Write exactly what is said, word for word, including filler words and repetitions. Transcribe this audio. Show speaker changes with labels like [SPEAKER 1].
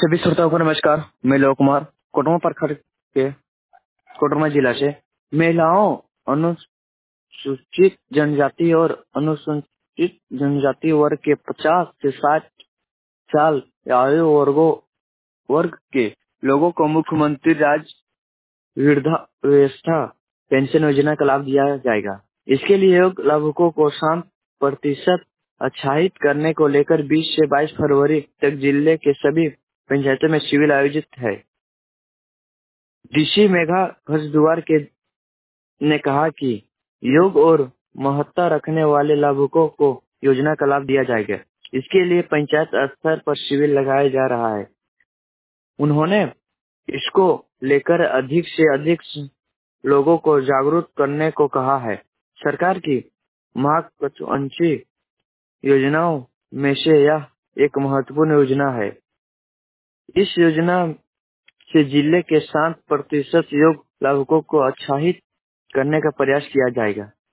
[SPEAKER 1] सभी श्रोताओं को नमस्कार। मैं लोक कुमार कोटरमा प्रखंड के कोटरमा जिला से महिलाओं, अनुसूचित जनजाति और अनुसूचित जनजाति वर्ग के पचास से साठ साल आयु वर्गों वर्ग के लोगों को मुख्यमंत्री राज्य वृद्धावस्था पेंशन योजना का लाभ दिया जाएगा। इसके लिए योग्य लाभुकों को सात प्रतिशत आच्छादित करने को लेकर बीस से बाईस फरवरी तक जिले के सभी पंचायतों में शिविर आयोजित है। डीसी मेघा घसदुआर के ने कहा कि योग और महत्ता रखने वाले लाभुकों को योजना का लाभ दिया जाएगा। इसके लिए पंचायत स्तर पर शिविर लगाया जा रहा है। उन्होंने इसको लेकर अधिक से अधिक लोगों को जागरूक करने को कहा है। सरकार की महत्वाकांक्षी योजनाओं में से यह एक महत्वपूर्ण योजना है। इस योजना से जिले के सात प्रतिशत योग लाभुकों को आच्छादित करने का प्रयास किया जाएगा।